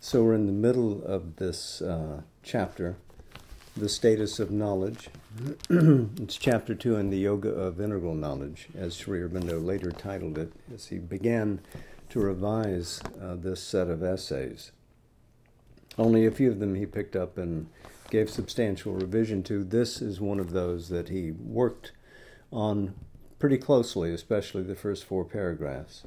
So we're in the middle of this chapter, the status of knowledge. It's chapter 2 in the Yoga of Integral Knowledge, as Sri Aurobindo later titled it, as he began to revise this set of essays. Only a few of them he picked up and gave substantial revision to. This is one of those that he worked on pretty closely, especially the first 4 paragraphs.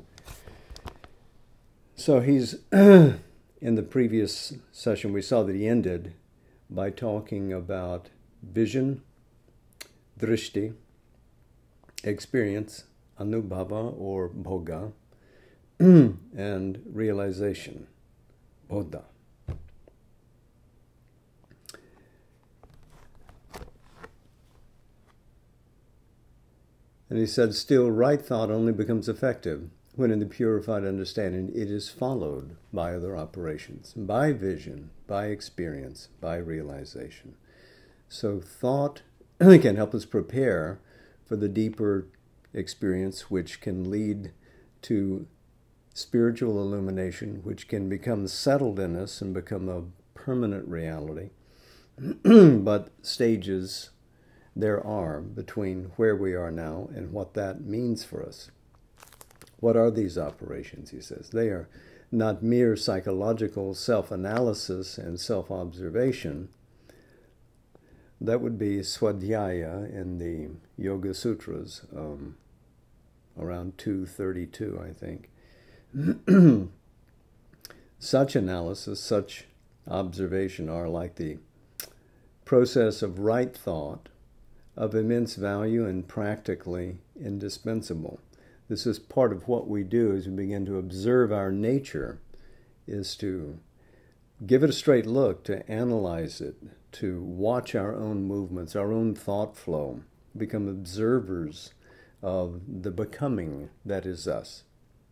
So he's... In the previous session, we saw that he ended by talking about vision, drishti, experience, anubhava or bhoga, and realization, bodha. And he said, still, right thought only becomes effective when in the purified understanding it is followed by other operations, by vision, by experience, by realization. So thought can help us prepare for the deeper experience, which can lead to spiritual illumination, which can become settled in us and become a permanent reality. But stages there are between where we are now and what that means for us. What are these operations, he says? They are not mere psychological self-analysis and self-observation. That would be Swadhyaya in the Yoga Sutras, around 232, I think. Such analysis, such observation are like the process of right thought, of immense value and practically indispensable. This is part of what we do as we begin to observe our nature, is to give it a straight look, to analyze it, to watch our own movements, our own thought flow, become observers of the becoming that is us.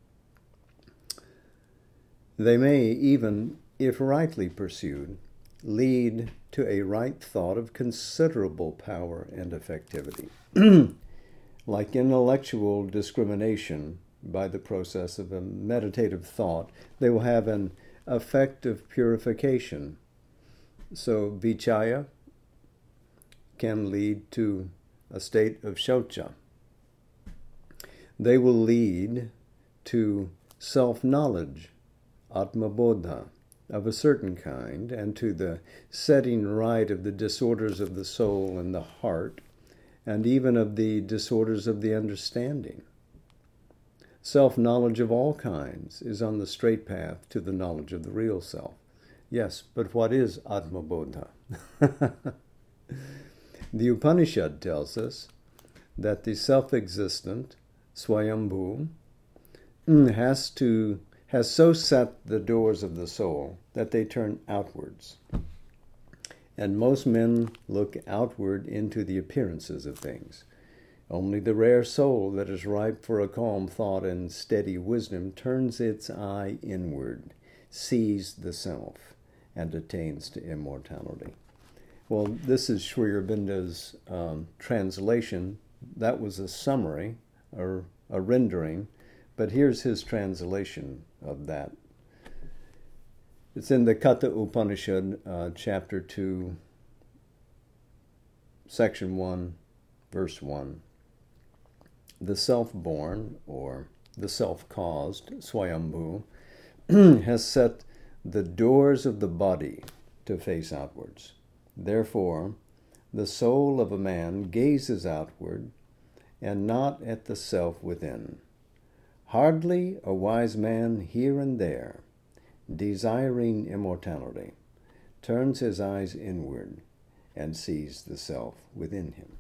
They may even, if rightly pursued, lead to a right thought of considerable power and effectivity. Like intellectual discrimination by the process of a meditative thought, they will have an effect of purification. So vichaya can lead to a state of shaucha. They will lead to self-knowledge, atmabodha, of a certain kind, and to the setting right of the disorders of the soul and the heart, and even of the disorders of the understanding. Self-knowledge of all kinds is on the straight path to the knowledge of the real self. Yes, but what is Atmabodha? The Upanishad tells us that the self-existent, Swayambhu, has so set the doors of the soul that they turn outwards. And most men look outward into the appearances of things. Only the rare soul that is ripe for a calm thought and steady wisdom turns its eye inward, sees the self, and attains to immortality. Well, this is Sri Aurobindo's translation. That was a summary, or a rendering, but here's his translation of that. It's in the Katha Upanishad, chapter 2, section 1, verse 1. The self-born, or the self-caused, Swayambhu, has set the doors of the body to face outwards. Therefore, the soul of a man gazes outward and not at the self within. Hardly a wise man here and there, desiring immortality, turns his eyes inward and sees the self within him.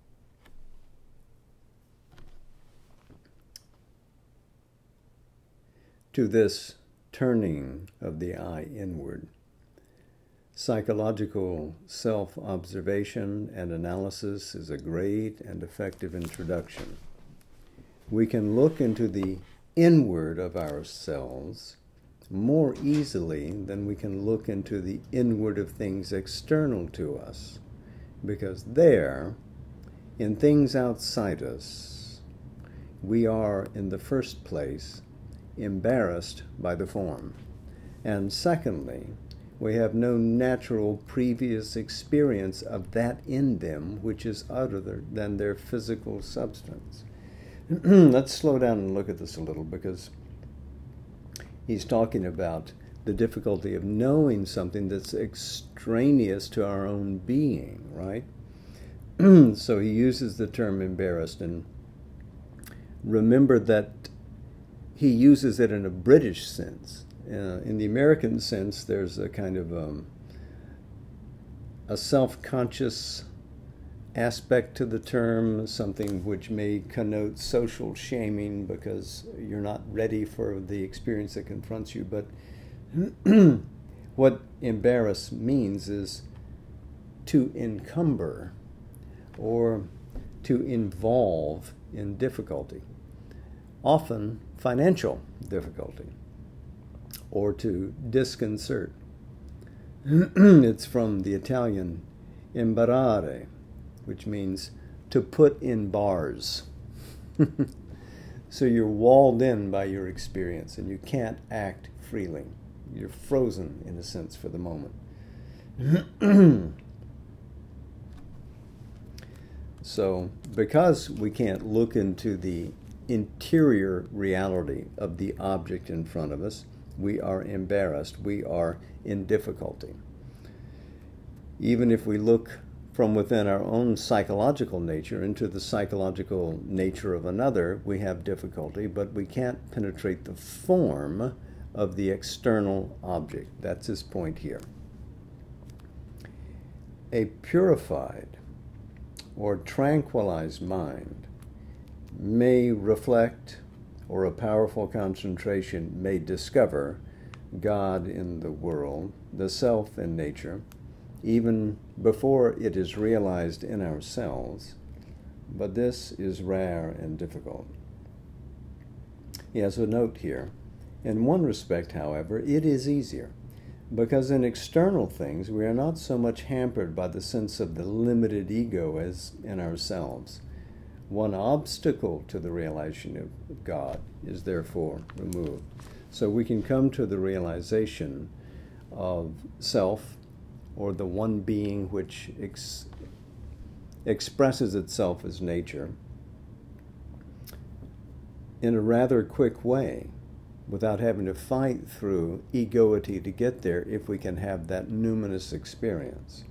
To this turning of the eye inward, psychological self-observation and analysis is a great and effective introduction. We can look into the inward of ourselves more easily than we can look into the inward of things external to us, because there, in things outside us, we are in the first place embarrassed by the form, And secondly, we have no natural previous experience of that in them which is other than their physical substance. Let's slow down and look at this a little, because he's talking about the difficulty of knowing something that's extraneous to our own being, right? So he uses the term embarrassed, and remember that he uses it in a British sense. In the American sense, there's a kind of a self-conscious aspect to the term, something which may connote social shaming because you're not ready for the experience that confronts you. But what embarrass means is to encumber or to involve in difficulty, often financial difficulty, or to disconcert. It's from the Italian imbarare, which means to put in bars. So you're walled in by your experience and you can't act freely. You're frozen, in a sense, for the moment. So because we can't look into the interior reality of the object in front of us, we are embarrassed, we are in difficulty. Even if we look from within our own psychological nature into the psychological nature of another, we have difficulty, but we can't penetrate the form of the external object. That's his point here. A purified or tranquilized mind may reflect, or a powerful concentration may discover, God in the world, the self in nature, even before it is realized in ourselves, but this is rare and difficult. He has a note here. In one respect, however, it is easier, because in external things we are not so much hampered by the sense of the limited ego as in ourselves. One obstacle to the realization of God is therefore removed. So we can come to the realization of self, or the one being which expresses itself as nature, in a rather quick way, without having to fight through egoity to get there, if we can have that numinous experience.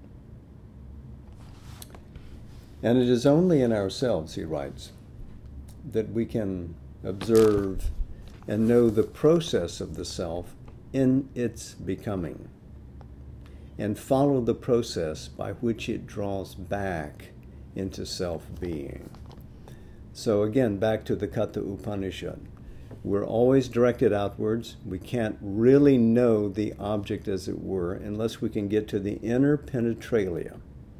And it is only in ourselves, he writes, that we can observe and know the process of the self in its becoming, and follow the process by which it draws back into self-being. So again, back to the Katha Upanishad. We're always directed outwards. We can't really know the object, as it were, unless we can get to the inner penetralia.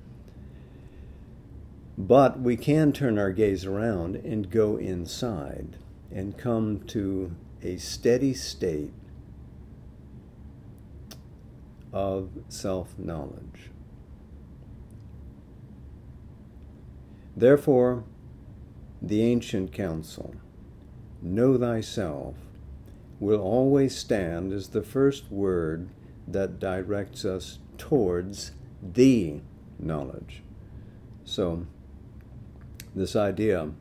But we can turn our gaze around and go inside and come to a steady state of self-knowledge. Therefore, the ancient counsel, know thyself, will always stand as the first word that directs us towards the knowledge. So, this idea,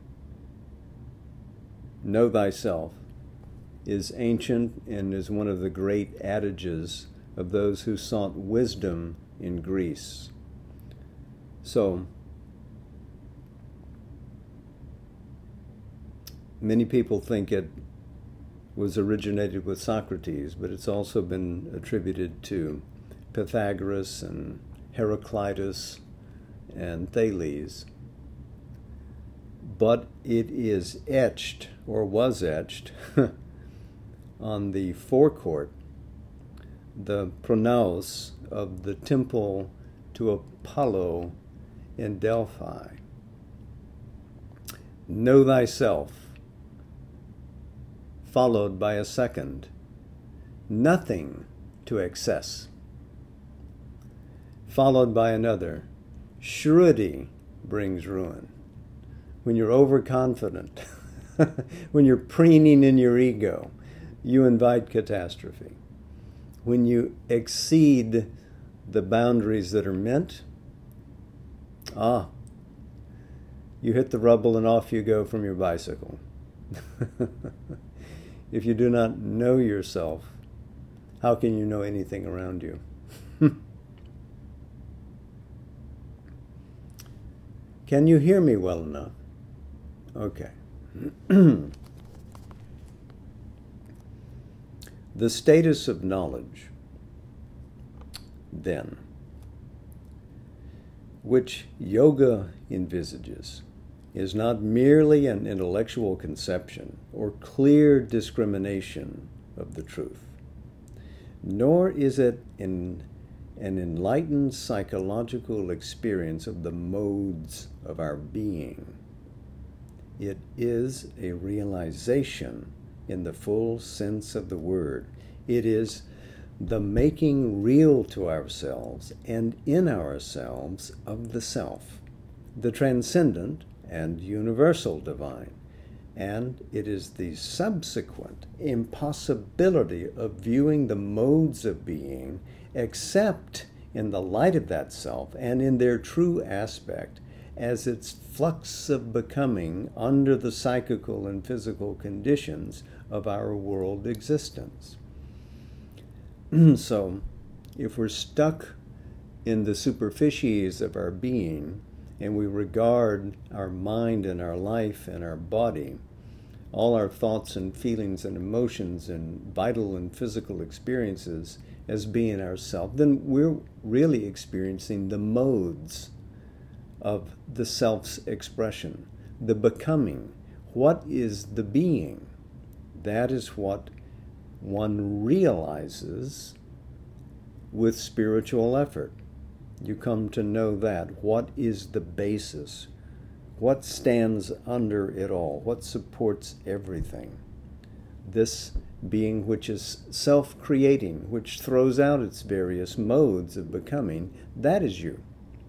know thyself, is ancient and is one of the great adages of those who sought wisdom in Greece. So, many people think it was originated with Socrates, but it's also been attributed to Pythagoras and Heraclitus and Thales. But it is etched, or was etched, on the forecourt, the pronaos of the temple to Apollo in Delphi. Know thyself, followed by a second, nothing to excess, followed by another, Shruti brings ruin. When you're overconfident, when you're preening in your ego, you invite catastrophe. When you exceed the boundaries that are meant, you hit the rubble and off you go from your bicycle. If you do not know yourself, how can you know anything around you? Can you hear me well enough? Okay. The status of knowledge, then, which yoga envisages, is not merely an intellectual conception or clear discrimination of the truth, nor is it an enlightened psychological experience of the modes of our being. It is a realization in the full sense of the word. It is the making real to ourselves and in ourselves of the self, the transcendent and universal divine. And it is the subsequent impossibility of viewing the modes of being except in the light of that self and in their true aspect as its flux of becoming under the psychical and physical conditions of our world existence. So, if we're stuck in the superficies of our being and we regard our mind and our life and our body, all our thoughts and feelings and emotions and vital and physical experiences as being ourself, then we're really experiencing the modes of the self's expression, the becoming. What is the being? That is what one realizes with spiritual effort. You come to know that. What is the basis? What stands under it all? What supports everything? This being which is self-creating, which throws out its various modes of becoming, that is you.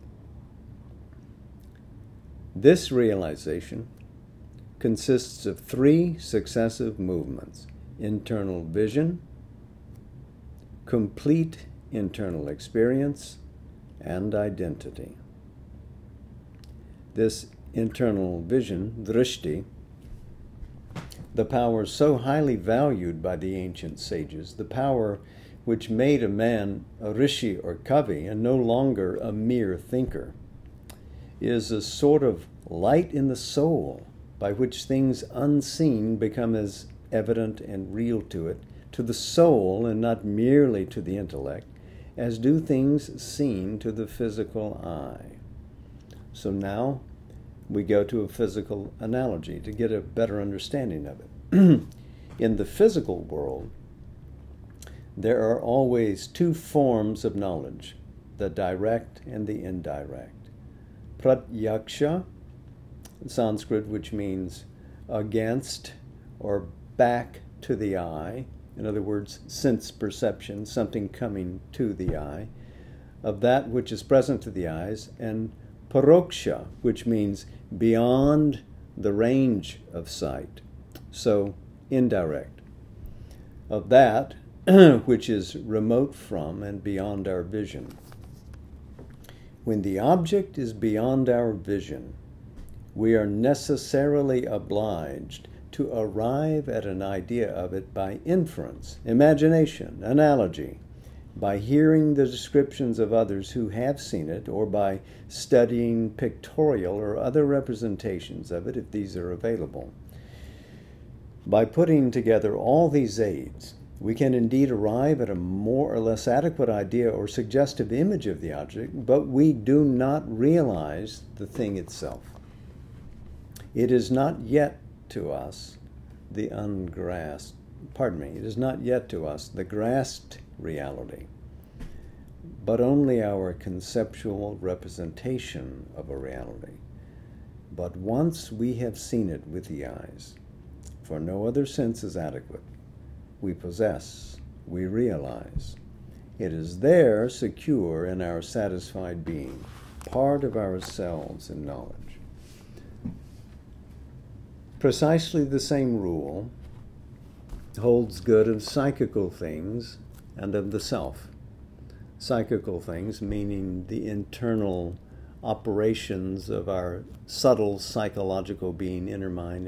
This realization consists of 3 successive movements: internal vision, complete internal experience, and identity. This internal vision, drishti, the power so highly valued by the ancient sages, the power which made a man a rishi or kavi and no longer a mere thinker, is a sort of light in the soul by which things unseen become as evident and real to the soul and not merely to the intellect, as do things seen to the physical eye. So now we go to a physical analogy to get a better understanding of it. In the physical world, there are always 2 forms of knowledge, the direct and the indirect. Pratyaksha, Sanskrit, which means against or back to the eye, in other words, sense perception, something coming to the eye, of that which is present to the eyes, and paroksha, which means beyond the range of sight, so indirect, of that which is remote from and beyond our vision. When the object is beyond our vision, we are necessarily obliged to arrive at an idea of it by inference, imagination, analogy, by hearing the descriptions of others who have seen it, or by studying pictorial or other representations of it, if these are available. By putting together all these aids, we can indeed arrive at a more or less adequate idea or suggestive image of the object, but we do not realize the thing itself. It is not yet to us the it is not yet to us the grasped reality, but only our conceptual representation of a reality. But once we have seen it with the eyes, for no other sense is adequate, we possess, we realize. It is there secure in our satisfied being, part of ourselves in knowledge. Precisely the same rule holds good of psychical things and of the self. Psychical things meaning the internal operations of our subtle psychological being, inner mind,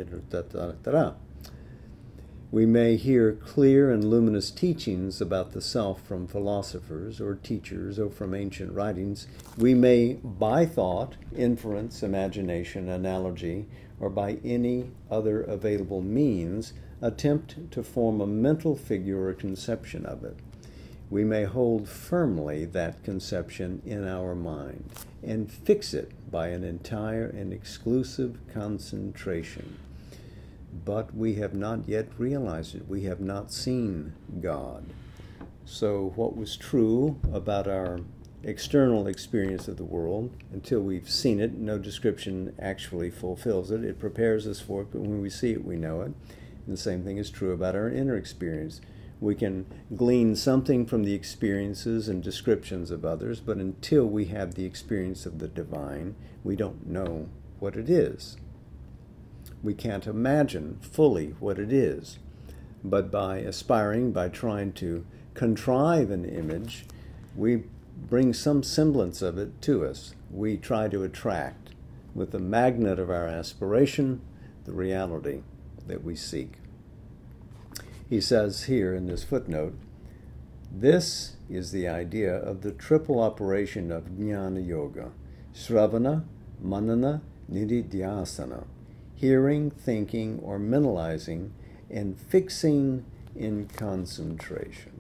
We may hear clear and luminous teachings about the self from philosophers or teachers or from ancient writings. We may, by thought, inference, imagination, analogy, or by any other available means, attempt to form a mental figure or conception of it. We may hold firmly that conception in our mind and fix it by an entire and exclusive concentration. But we have not yet realized it. We have not seen God. So what was true about our external experience of the world, until we've seen it, no description actually fulfills it. It prepares us for it, but when we see it, we know it. And the same thing is true about our inner experience. We can glean something from the experiences and descriptions of others, but until we have the experience of the divine, we don't know what it is. We can't imagine fully what it is. But by aspiring, by trying to contrive an image, we bring some semblance of it to us. We try to attract, with the magnet of our aspiration, the reality that we seek. He says here in this footnote, this is the idea of the triple operation of Jnana Yoga, Sravana, Manana, Nididhyasana, hearing, thinking, or mentalizing, and fixing in concentration.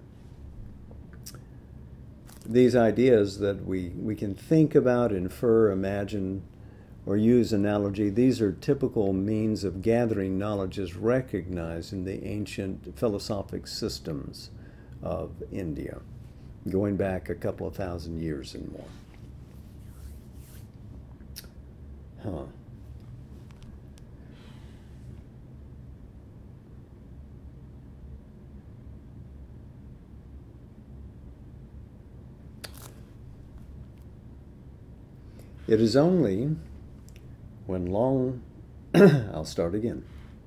These ideas that we can think about, infer, imagine, or use analogy, these are typical means of gathering knowledge as recognized in the ancient philosophic systems of India, going back a couple of thousand years and more. It is only when I'll start again.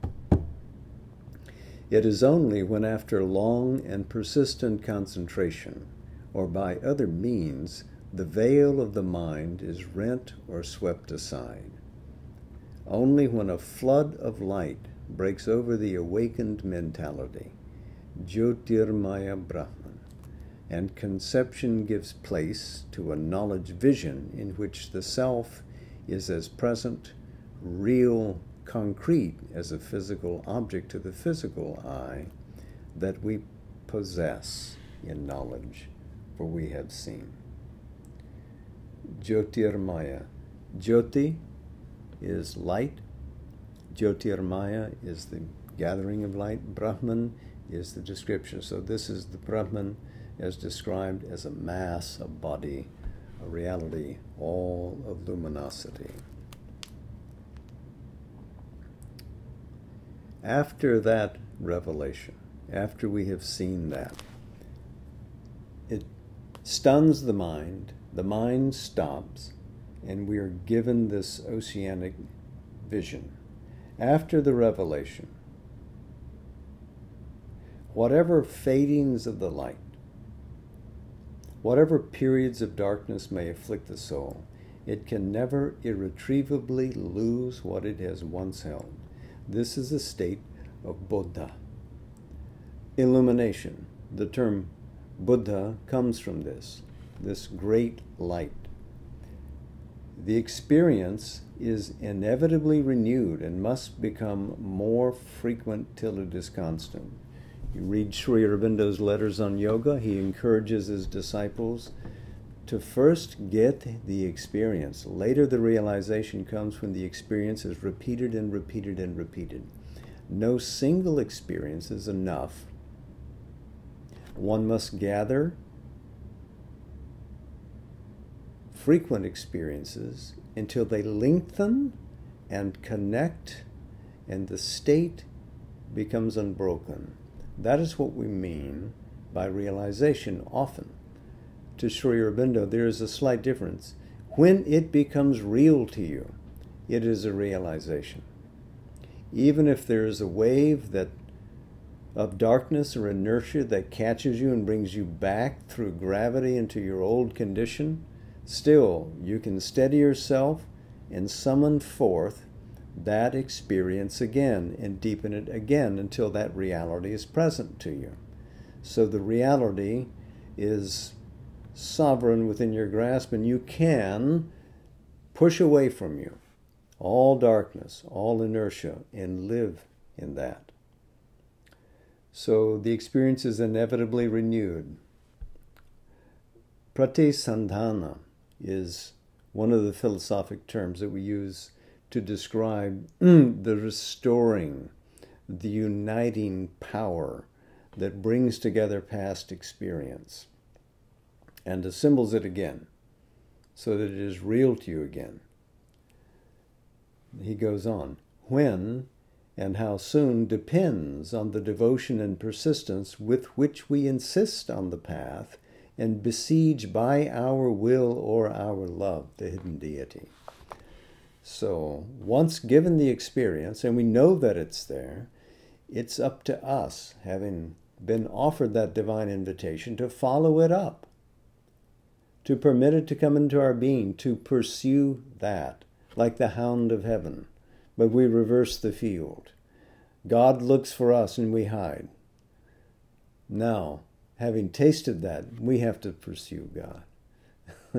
It is only when after long and persistent concentration, or by other means, the veil of the mind is rent or swept aside. Only when a flood of light breaks over the awakened mentality, Jyotirmaya Brahman, and conception gives place to a knowledge vision in which the self is as present, real, concrete as a physical object to the physical eye, that we possess in knowledge, for we have seen. Jyotirmaya. Jyoti is light. Jyotirmaya is the gathering of light. Brahman is the description. So this is the Brahman as described as a mass, a body, a reality, all of luminosity. After that revelation, after we have seen that, it stuns the mind stops, and we are given this oceanic vision. After the revelation, whatever fadings of the light, whatever periods of darkness may afflict the soul, it can never irretrievably lose what it has once held. This is a state of Buddha. Illumination. The term Buddha comes from this great light. The experience is inevitably renewed and must become more frequent till it is constant. You read Sri Aurobindo's letters on yoga, he encourages his disciples to first get the experience. Later the realization comes when the experience is repeated and repeated and repeated. No single experience is enough. One must gather frequent experiences until they lengthen and connect and the state becomes unbroken. That is what we mean by realization often. To Sri Aurobindo, there is a slight difference. When it becomes real to you, it is a realization. Even if there is a wave that of darkness or inertia that catches you and brings you back through gravity into your old condition, still you can steady yourself and summon forth that experience again and deepen it again until that reality is present to you. So the reality is sovereign within your grasp, and you can push away from you all darkness, all inertia, and live in that. So the experience is inevitably renewed. Pratisandhana is one of the philosophic terms that we use to describe the restoring, the uniting power that brings together past experience and assembles it again so that it is real to you again. He goes on, when and how soon depends on the devotion and persistence with which we insist on the path and besiege by our will or our love the hidden deity. So once given the experience, and we know that it's there, it's up to us, having been offered that divine invitation, to follow it up, to permit it to come into our being, to pursue that, like the hound of heaven. But we reverse the field. God looks for us and we hide. Now, having tasted that, we have to pursue God.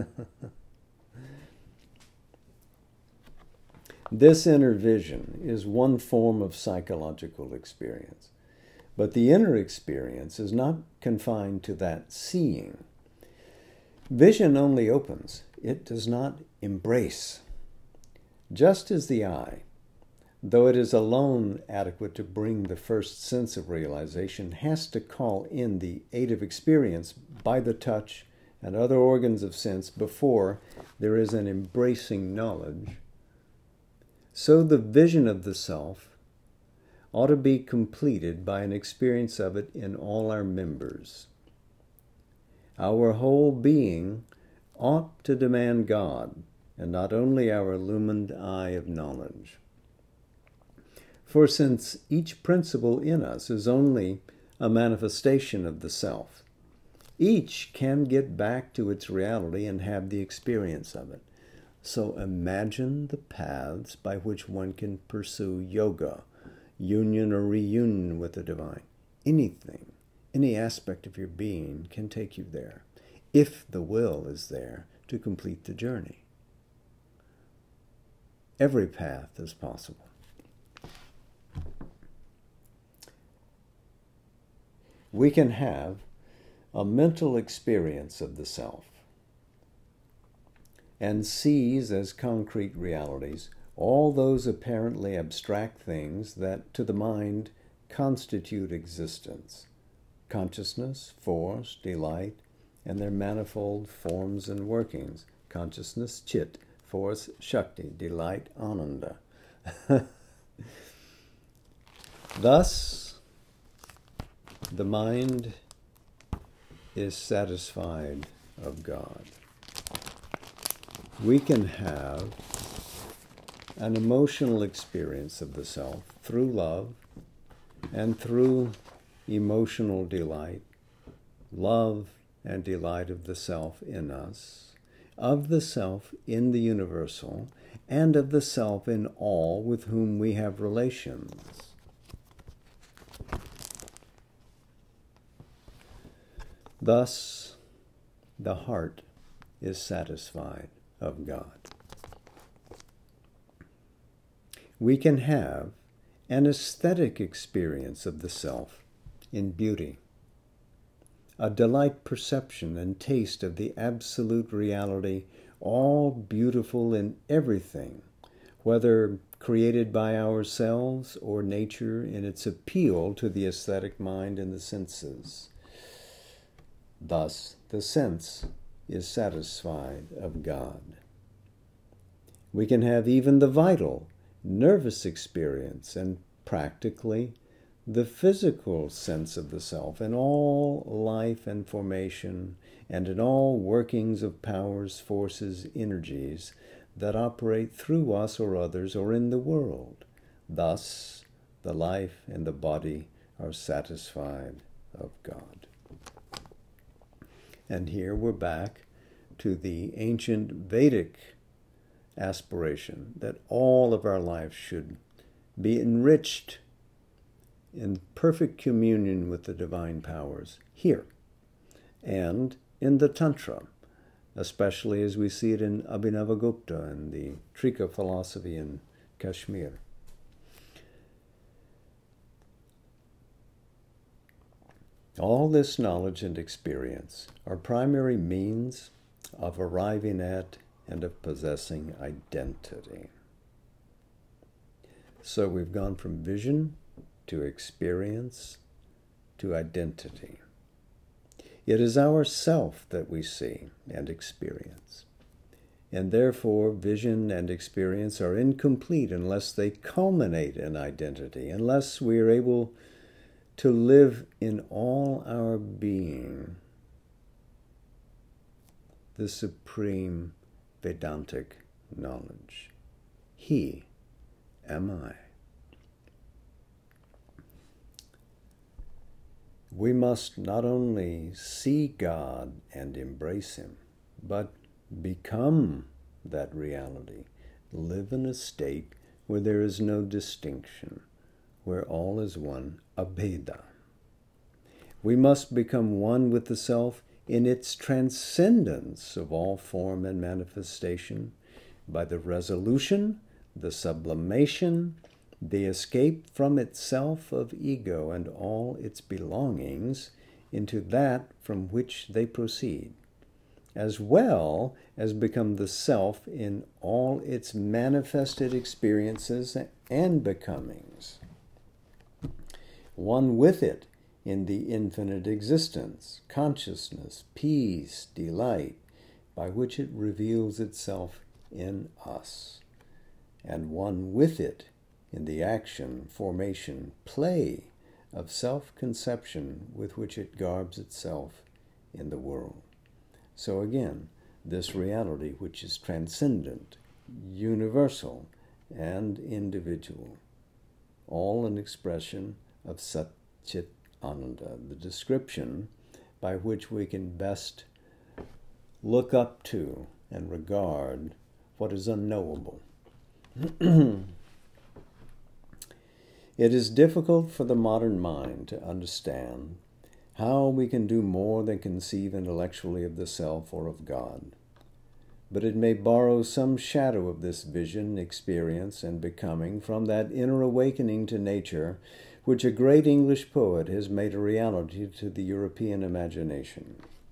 This inner vision is one form of psychological experience. But the inner experience is not confined to that seeing. Vision only opens. It does not embrace. Just as the eye, though it is alone adequate to bring the first sense of realization, has to call in the aid of experience by the touch and other organs of sense before there is an embracing knowledge, so the vision of the self ought to be completed by an experience of it in all our members. Our whole being ought to demand God, and not only our illumined eye of knowledge. For since each principle in us is only a manifestation of the self, each can get back to its reality and have the experience of it. So imagine the paths by which one can pursue yoga, union or reunion with the divine. Anything, any aspect of your being can take you there, if the will is there to complete the journey. Every path is possible. We can have a mental experience of the self and seize as concrete realities all those apparently abstract things that to the mind constitute existence: consciousness, force, delight, and their manifold forms and workings. Consciousness, chit; force, shakti; delight, ananda. Thus, the mind is satisfied of God. We can have an emotional experience of the self through love and through emotional delight, love and delight of the self in us, of the self in the universal, and of the self in all with whom we have relations. Thus, the heart is satisfied of God. We can have an aesthetic experience of the self in beauty, a delight perception and taste of the absolute reality, all beautiful in everything, whether created by ourselves or nature in its appeal to the aesthetic mind and the senses. Thus, the sense is satisfied of God. We can have even the vital, nervous experience and practically the physical sense of the self in all life and formation and in all workings of powers, forces, energies that operate through us or others or in the world. Thus, the life and the body are satisfied of God. And here we're back to the ancient Vedic aspiration that all of our lives should be enriched in perfect communion with the divine powers here and in the Tantra, especially as we see it in Abhinavagupta and the Trika philosophy in Kashmir. All this knowledge and experience are primary means of arriving at and of possessing identity. So we've gone from vision to experience to identity. It is our self that we see and experience. And therefore, vision and experience are incomplete unless they culminate in identity, unless we are able to live in all our being the supreme Vedantic knowledge. He am I. We must not only see God and embrace Him, but become that reality. Live in a state where there is no distinction, where all is one, abheda. We must become one with the self in its transcendence of all form and manifestation by the resolution, the sublimation, the escape from itself of ego and all its belongings into that from which they proceed, as well as become the self in all its manifested experiences and becomings. One with it in the infinite existence, consciousness, peace, delight, by which it reveals itself in us, and one with it in the action, formation, play of self-conception with which it garbs itself in the world. So again, this reality which is transcendent, universal, and individual, all an expression of Sat Chit Ananda, the description by which we can best look up to and regard what is unknowable. It is difficult for the modern mind to understand how we can do more than conceive intellectually of the self or of God. But it may borrow some shadow of this vision, experience, and becoming from that inner awakening to nature which a great English poet has made a reality to the European imagination.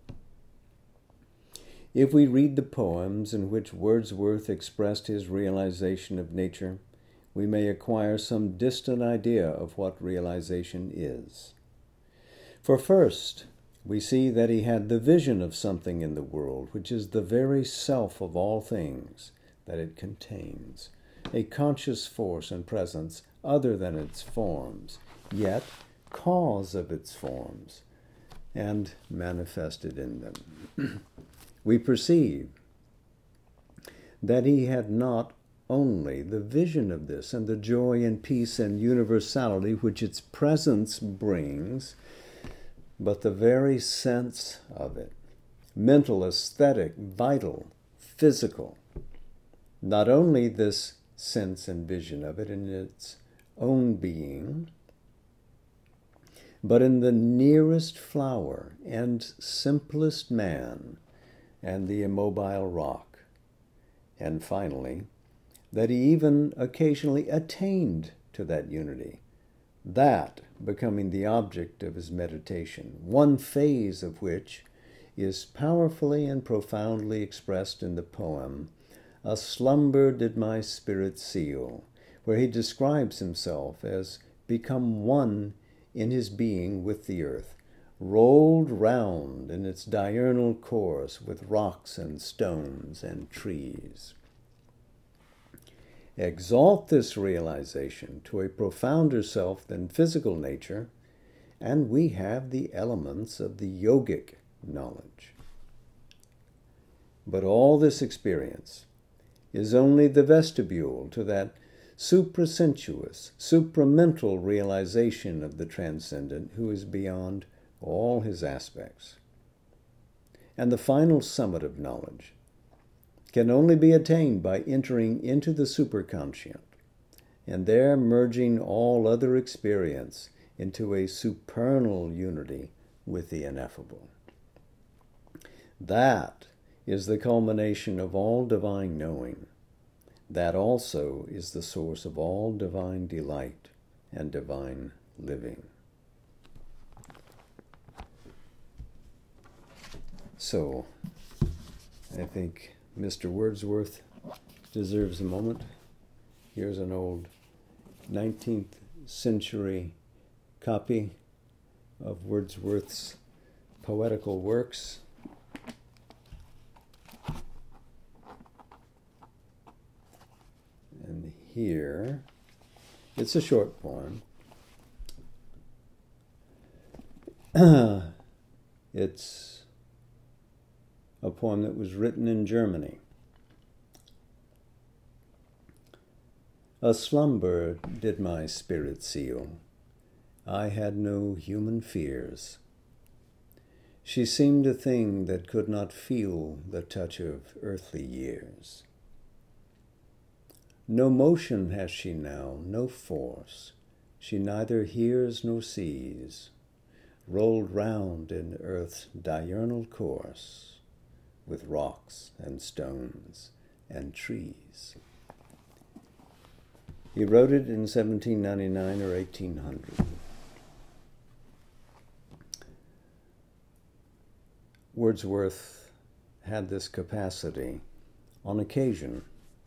If we read the poems in which Wordsworth expressed his realization of nature, we may acquire some distant idea of what realization is. For first, we see that he had the vision of something in the world, which is the very self of all things that it contains, a conscious force and presence other than its forms, yet cause of its forms, and manifested in them. We perceive that he had not only the vision of this and the joy and peace and universality which its presence brings, but the very sense of it, mental, aesthetic, vital, physical. Not only this sense and vision of it in its own being, but in the nearest flower and simplest man and the immobile rock. And finally, that he even occasionally attained to that unity, that becoming the object of his meditation, one phase of which is powerfully and profoundly expressed in the poem, "A slumber did my spirit seal," where he describes himself as become one in his being with the earth, rolled round in its diurnal course with rocks and stones and trees. Exalt this realization to a profounder self than physical nature, and we have the elements of the yogic knowledge. But all this experience is only the vestibule to that suprasensuous, supramental realization of the transcendent who is beyond all his aspects. And the final summit of knowledge can only be attained by entering into the superconscient and there merging all other experience into a supernal unity with the ineffable. That is the culmination of all divine knowing. That also is the source of all divine delight and divine living. So, I think Mr. Wordsworth deserves a moment. Here's an old 19th century copy of Wordsworth's poetical works. And here, it's a short poem. It's a poem that was written in Germany. A slumber did my spirit seal. I had no human fears. She seemed a thing that could not feel the touch of earthly years. No motion has she now, no force. She neither hears nor sees, rolled round in earth's diurnal course, with rocks and stones and trees. He wrote it in 1799 or 1800. Wordsworth had this capacity on occasion,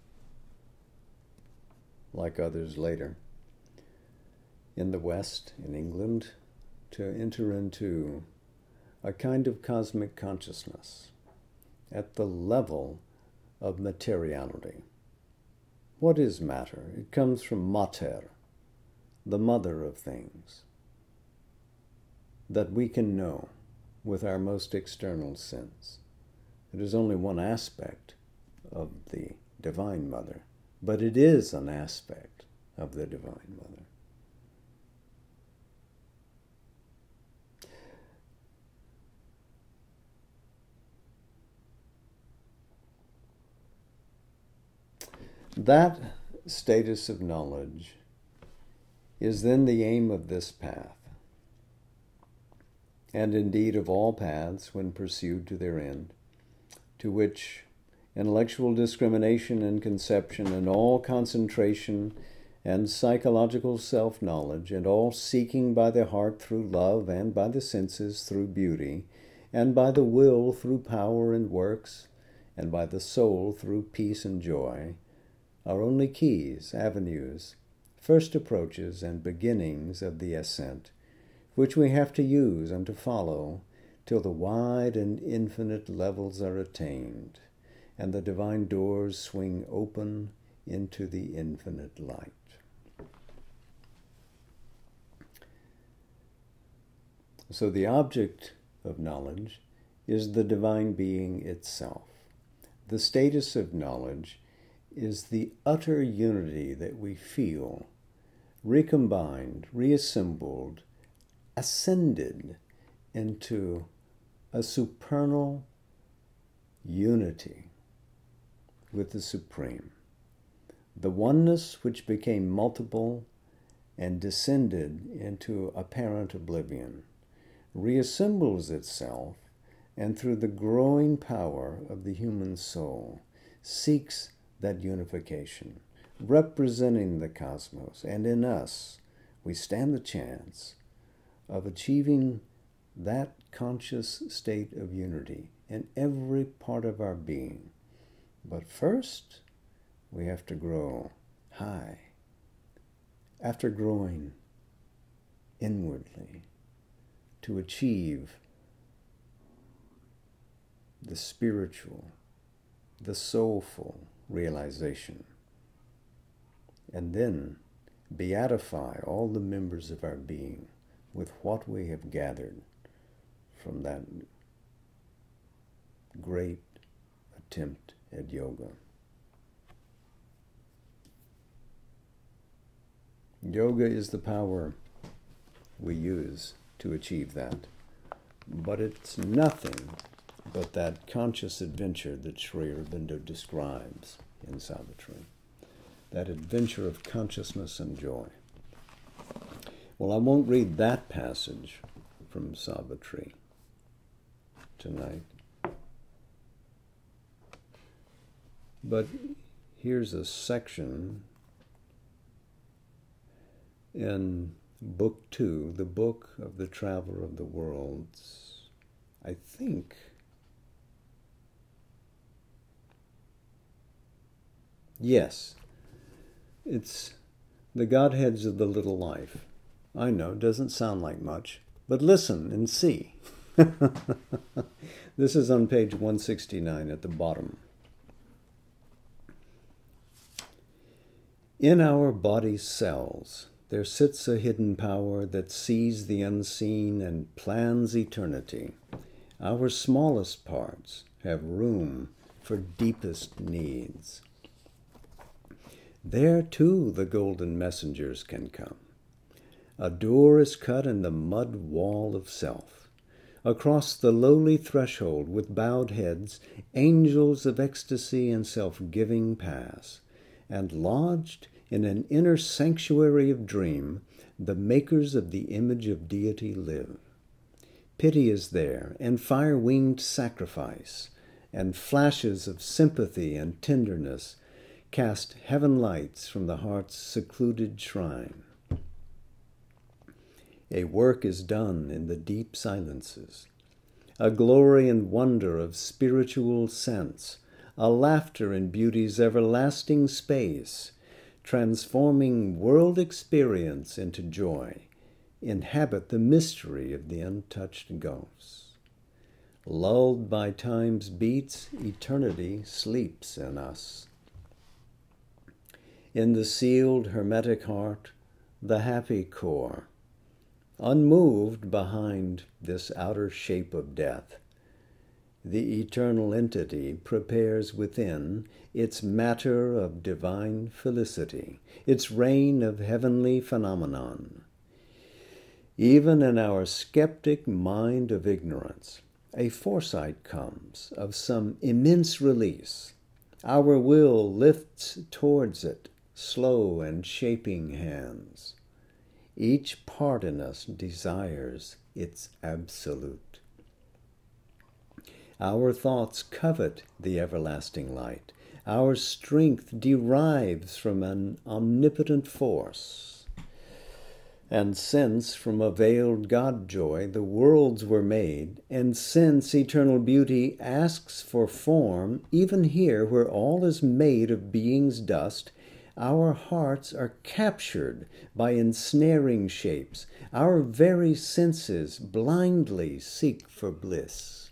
like others later, in the West, in England, to enter into a kind of cosmic consciousness at the level of materiality. What is matter? It comes from mater, the mother of things, that we can know with our most external sense. It is only one aspect of the Divine Mother, but it is an aspect of the Divine Mother. That status of knowledge is then the aim of this path, and indeed of all paths when pursued to their end, to which intellectual discrimination and conception and all concentration and psychological self-knowledge and all seeking by the heart through love and by the senses through beauty and by the will through power and works and by the soul through peace and joy are only keys, avenues, first approaches, and beginnings of the ascent, which we have to use and to follow till the wide and infinite levels are attained, and the divine doors swing open into the infinite light. So the object of knowledge is the divine being itself. The status of knowledge is the utter unity that we feel, recombined, reassembled, ascended into a supernal unity with the Supreme. The oneness which became multiple and descended into apparent oblivion reassembles itself, and through the growing power of the human soul seeks that unification, representing the cosmos, and in us we stand the chance of achieving that conscious state of unity in every part of our being. But first, we have to grow high. After growing inwardly, to achieve the spiritual, the soulful realization, and then beatify all the members of our being with what we have gathered from that great attempt at yoga. Yoga is the power we use to achieve that. But it's nothing but that conscious adventure that Sri Aurobindo describes in Savitri. That adventure of consciousness and joy. Well, I won't read that passage from Savitri tonight. But here's a section in Book 2, the Book of the Traveler of the Worlds. I think yes, it's the Godheads of the Little Life. I know, doesn't sound like much, but listen and see. This is on page 169 at the bottom. In our body's cells, there sits a hidden power that sees the unseen and plans eternity. Our smallest parts have room for deepest needs. There, too, the golden messengers can come. A door is cut in the mud wall of self. Across the lowly threshold, with bowed heads, angels of ecstasy and self-giving pass, and lodged in an inner sanctuary of dream, the makers of the image of deity live. Pity is there, and fire-winged sacrifice, and flashes of sympathy and tenderness cast heaven lights from the heart's secluded shrine. A work is done in the deep silences, a glory and wonder of spiritual sense, a laughter in beauty's everlasting space, transforming world experience into joy, inhabit the mystery of the untouched gulfs. Lulled by time's beats, eternity sleeps in us. In the sealed hermetic heart, the happy core, unmoved behind this outer shape of death, the eternal entity prepares within its matter of divine felicity, its reign of heavenly phenomenon. Even in our skeptic mind of ignorance, a foresight comes of some immense release. Our will lifts towards it slow and shaping hands. Each part in us desires its absolute. Our thoughts covet the everlasting light. Our strength derives from an omnipotent force. And since from a veiled God-joy the worlds were made, and since eternal beauty asks for form, even here where all is made of being's dust, our hearts are captured by ensnaring shapes. Our very senses blindly seek for bliss.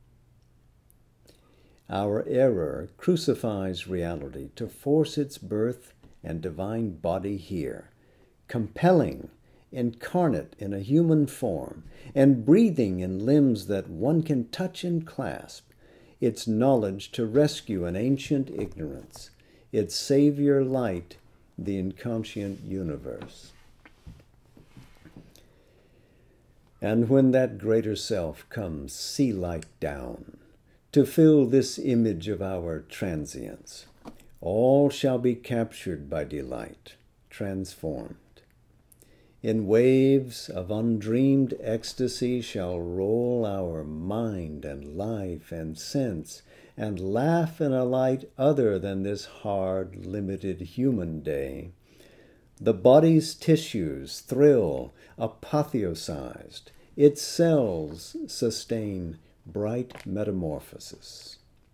Our error crucifies reality to force its birth and divine body here, compelling, incarnate in a human form, and breathing in limbs that one can touch and clasp, its knowledge to rescue an ancient ignorance, its savior light, the inconscient universe. And when that greater self comes sea-like down, to fill this image of our transience, all shall be captured by delight, transformed. In waves of undreamed ecstasy shall roll our mind and life and sense, and laugh in a light other than this hard, limited human day. The body's tissues thrill, apotheosized. Its cells sustain bright metamorphosis.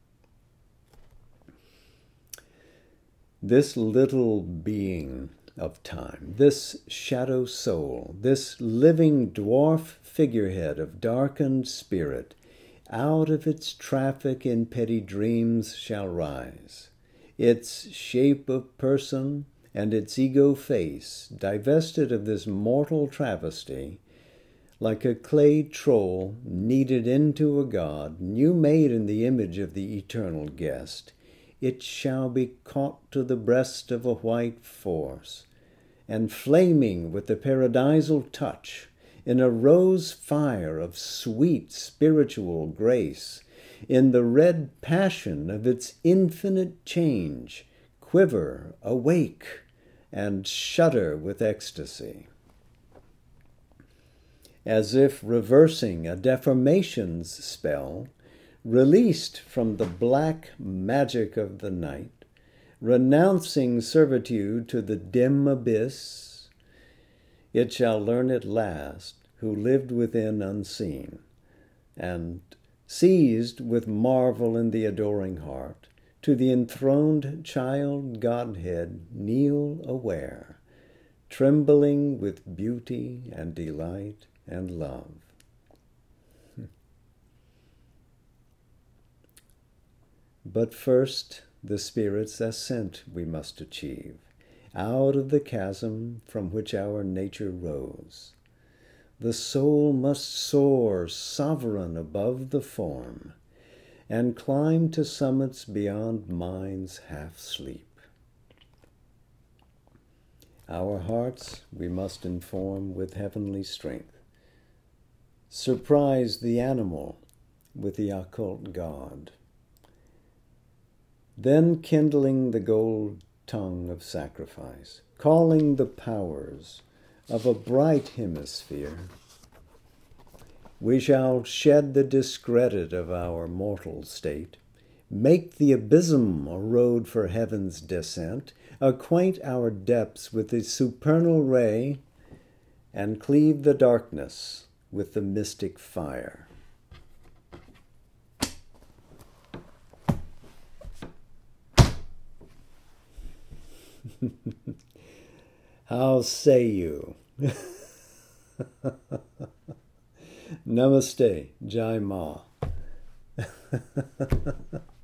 This little being of time, this shadow soul, this living dwarf figurehead of darkened spirit, out of its traffic in petty dreams shall rise. Its shape of person and its ego face, divested of this mortal travesty, like a clay troll kneaded into a god, new made in the image of the eternal guest, it shall be caught to the breast of a white force, and flaming with the paradisal touch, in a rose fire of sweet spiritual grace, in the red passion of its infinite change, quiver, awake, and shudder with ecstasy. As if reversing a deformation's spell, released from the black magic of the night, renouncing servitude to the dim abyss, it shall learn at last who lived within unseen, and, seized with marvel in the adoring heart, to the enthroned child Godhead kneel aware, trembling with beauty and delight and love. But first the Spirit's ascent we must achieve, out of the chasm from which our nature rose. The soul must soar sovereign above the form, and climb to summits beyond mind's half-sleep. Our hearts we must inform with heavenly strength, surprise the animal with the occult God, then kindling the gold tongue of sacrifice, calling the powers of a bright hemisphere, we shall shed the discredit of our mortal state, make the abysm a road for heaven's descent, acquaint our depths with the supernal ray, and cleave the darkness with the mystic fire. How say you? Namaste, Jai Ma.